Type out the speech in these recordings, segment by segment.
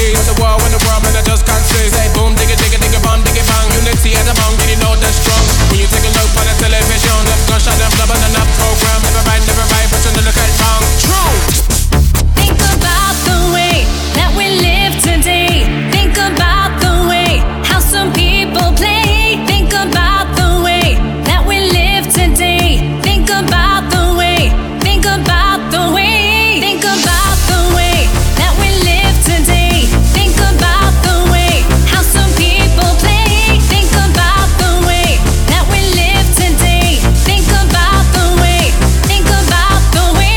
peace. The war in the world, man, I just can't see. Say boom, digga, digga, digga, bang, digga, bang. Unity at the bang, you know that's strong. When you take a look on the television, left gunshot, left club, and enough program. Never right, but you know look at wrong. True. Think about the way that we live today. Think about the way how some people play. Think about the way that we live today. Think about the way. Think about the way. Think about the way that we live today. Think about the way how some people play. Think about the way that we live today. Think about the way. Think about the way.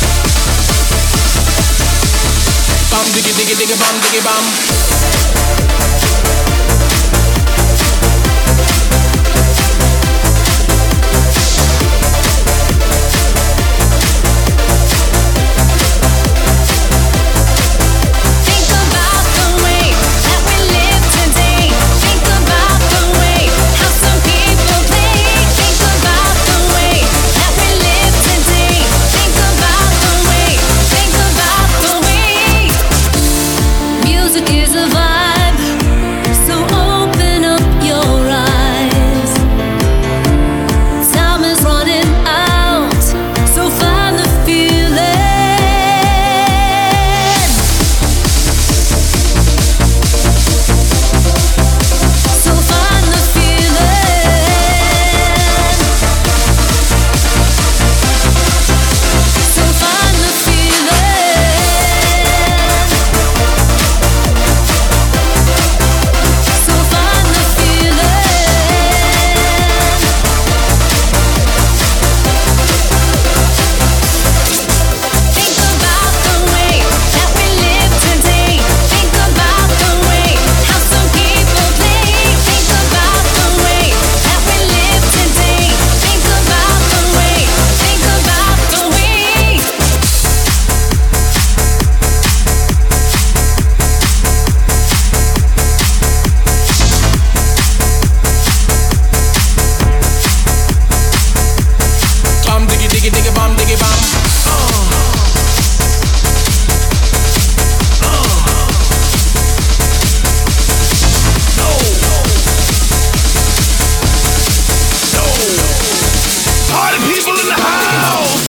Bum diggy diggy diggy bum diggy bum.